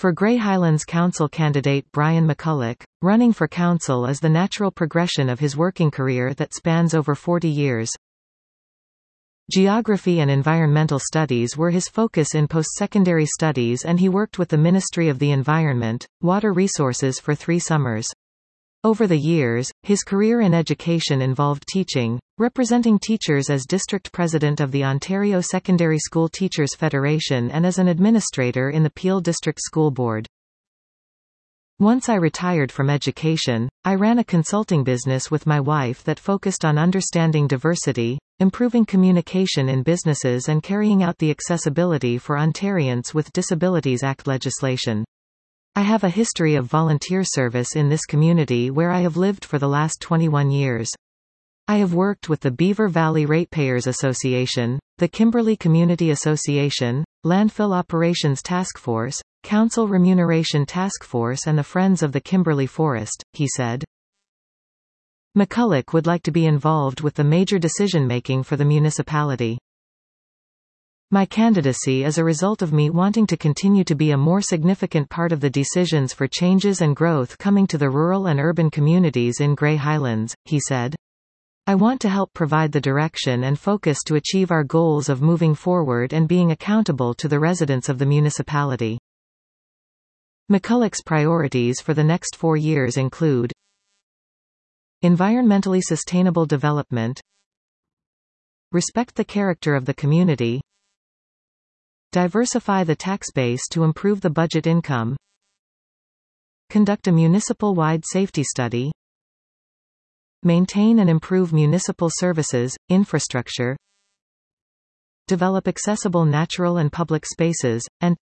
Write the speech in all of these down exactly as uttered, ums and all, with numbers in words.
For Grey Highlands Council candidate Brian McCulloch, running for council is the natural progression of his working career that spans over forty years. Geography and environmental studies were his focus in post-secondary studies, and he worked with the Ministry of the Environment, Water Resources for three summers. Over the years, his career in education involved teaching, representing teachers as district president of the Ontario Secondary School Teachers Federation and as an administrator in the Peel District School Board. Once I retired from education, I ran a consulting business with my wife that focused on understanding diversity, improving communication in businesses and carrying out the Accessibility for Ontarians with Disabilities Act legislation. I have a history of volunteer service in this community where I have lived for the last twenty-one years. I have worked with the Beaver Valley Ratepayers Association, the Kimberley Community Association, Landfill Operations Task Force, Council Remuneration Task Force and the Friends of the Kimberley Forest, he said. McCulloch would like to be involved with the major decision-making for the municipality. My candidacy is a result of me wanting to continue to be a more significant part of the decisions for changes and growth coming to the rural and urban communities in Grey Highlands, he said. I want to help provide the direction and focus to achieve our goals of moving forward and being accountable to the residents of the municipality. McCulloch's priorities for the next four years include environmentally sustainable development, respect the character of the community, diversify the tax base to improve the budget income, conduct a municipal-wide safety study, maintain and improve municipal services, infrastructure, develop accessible natural and public spaces, and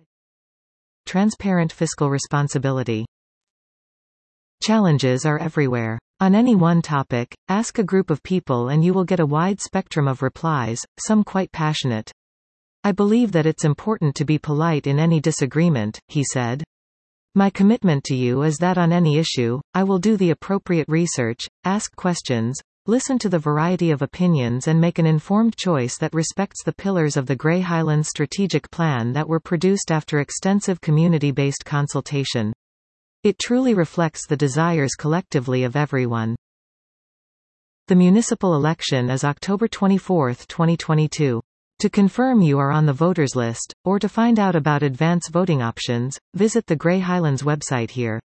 transparent fiscal responsibility. Challenges are everywhere. On any one topic, ask a group of people and you will get a wide spectrum of replies, some quite passionate. I believe that it's important to be polite in any disagreement, he said. My commitment to you is that on any issue, I will do the appropriate research, ask questions, listen to the variety of opinions and make an informed choice that respects the pillars of the Grey Highlands strategic plan that were produced after extensive community-based consultation. It truly reflects the desires collectively of everyone. The municipal election is October twenty-fourth, twenty twenty-two. To confirm you are on the voters list, or to find out about advance voting options, visit the Grey Highlands website here.